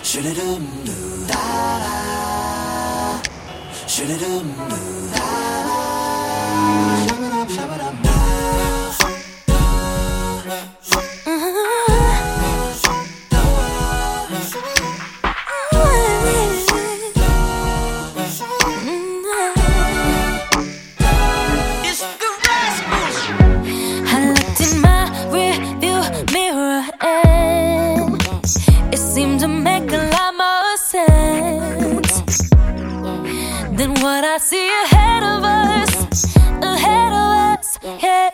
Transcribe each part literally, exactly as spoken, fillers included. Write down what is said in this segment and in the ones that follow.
Shoo-da-dum-doo, da-da. Shoo-da-dum-doo, da-da. Shabba-dum-shabba-dum-da. Than what I see ahead of us, ahead of us, yeah.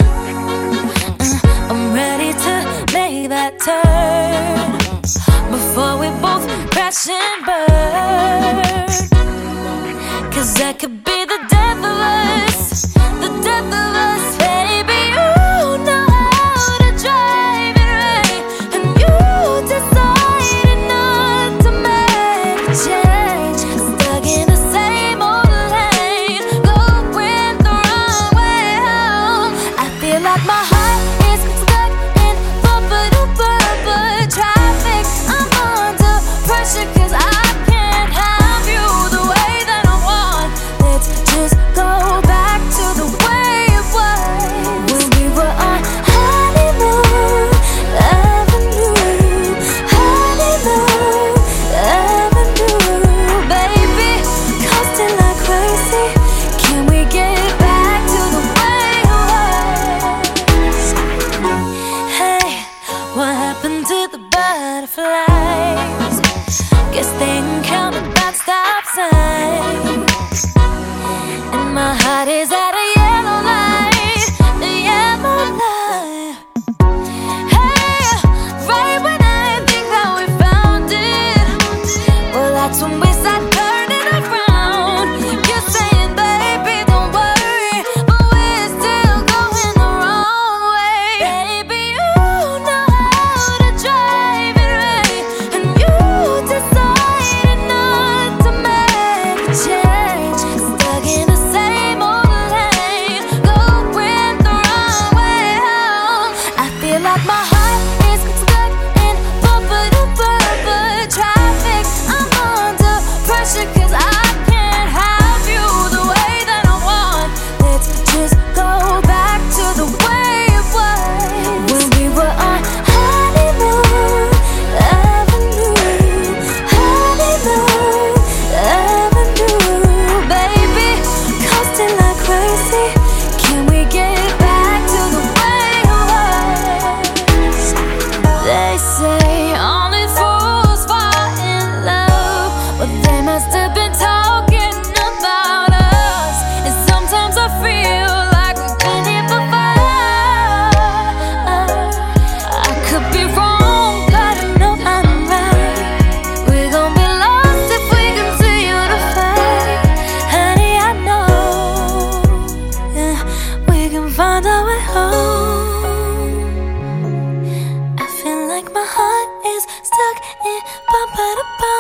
uh, I'm ready to make that turn before we both crash and burn. Cause that could be the death of us, the death of us, baby. You know how to drive it right, and you decided not to make a change. Stuck in the same old lane, going the wrong way home. I feel like my heart is stuck in bumper-to-bumper traffic. I'm under pressure cause I can't have you the way that I want. Let's just go back to the way it was when we were on honeymoon avenue, honeymoon avenue, baby. Coasting like crazy, can we get back to the way it was? Hey, what happened to the butterflies? Guess they encountered that stop sign, and my heart is at a yellow light, a yellow light. Hey, right when I think that we found it, well, that's when we start turning around. You're saying, baby, don't worry, but we're still going the wrong way. Baby, you know how to drive it right, and you decided not to make a change. Stuck in the same old lane, going the wrong way home. I feel like my heart is stuck in bumper-to-bumper traffic. I'm under pressure cause I can't have you the way that I want. Let's just go back to the way it was when we were on honeymoon avenue, honeymoon avenue, baby. Coasting like crazy, can we get back to the way it was? They say only fools fall in love, but they must have been talking about us. And sometimes I feel like we've been here before. I could be wrong, but I know I'm right. We're gonna be lost if we continue to fight. Honey, I know, yeah, we can find our way home. I feel like my heart is stuck in bumper to bumper